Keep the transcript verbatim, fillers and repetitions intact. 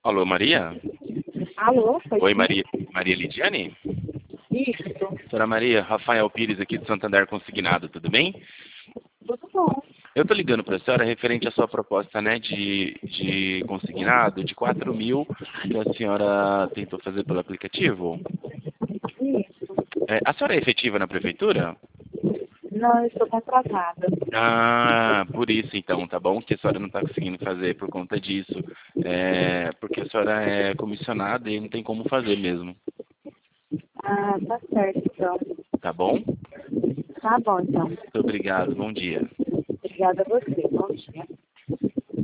Alô, Maria? Alô? Foi Oi, sim? Maria, Maria Lidiane? Isso. Senhora Maria, Rafael Pires aqui de Santander Consignado, tudo bem? Tudo bom. Eu tô ligando para a senhora referente à sua proposta, né, de, de consignado de quatro mil que a senhora tentou fazer pelo aplicativo. Isso. É, a senhora é efetiva na prefeitura? Não, eu estou contratada. Ah, por isso então, tá bom? Que a senhora não está conseguindo fazer por conta disso. É, porque a senhora é comissionada e não tem como fazer mesmo. Ah, tá certo, então. Tá bom? Tá bom, então. Muito obrigado, bom dia. Obrigada a você. Bom dia.